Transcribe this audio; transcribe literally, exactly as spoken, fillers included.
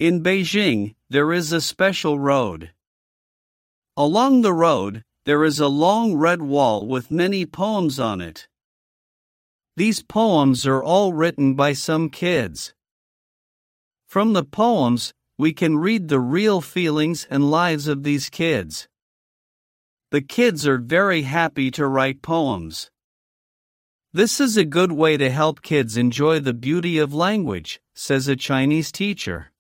In Beijing, there is a special road. Along the road, there is a long red wall with many poems on it. These poems are all written by some kids. From the poems, we can read the real feelings and lives of these kids. The kids are very happy to write poems. This is a good way to help kids enjoy the beauty of language, says a Chinese teacher.